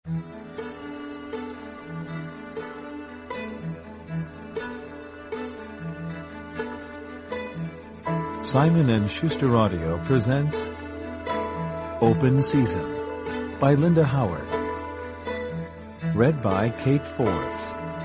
Simon & Schuster Audio presents Open Season by Linda Howard. Read by Kate Forbes.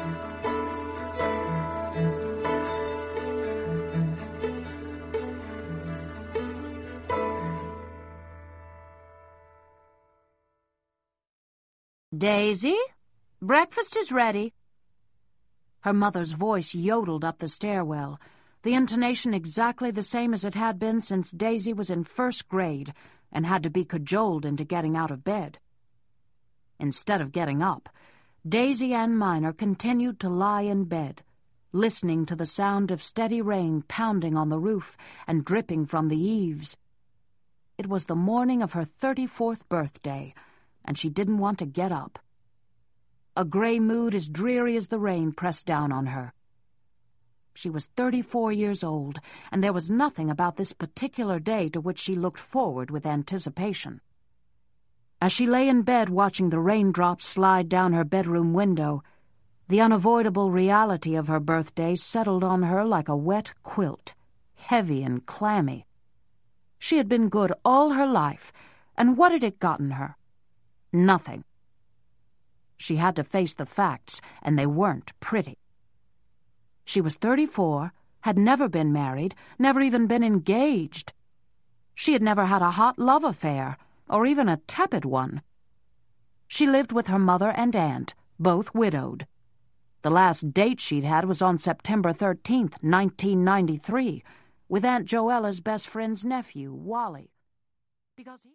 Daisy, breakfast is ready. Her mother's voice yodeled up the stairwell, the intonation exactly the same as it had been since Daisy was in first grade and had to be cajoled into getting out of bed. Instead of getting up, Daisy Ann Miner continued to lie in bed, listening to the sound of steady rain pounding on the roof and dripping from the eaves. It was the morning of her 34th birthday, and she didn't want to get up. A gray mood as dreary as the rain pressed down on her. She was 34 years old, and there was nothing about this particular day to which she looked forward with anticipation. As she lay in bed watching the raindrops slide down her bedroom window, the unavoidable reality of her birthday settled on her like a wet quilt, heavy and clammy. She had been good all her life, and what had it gotten her? Nothing. She had to face the facts, and they weren't pretty. She was 34, had never been married, never even been engaged. She had never had a hot love affair, or even a tepid one. She lived with her mother and aunt, both widowed. The last date she'd had was on September 13th, 1993, with Aunt Joella's best friend's nephew, Wally. Because he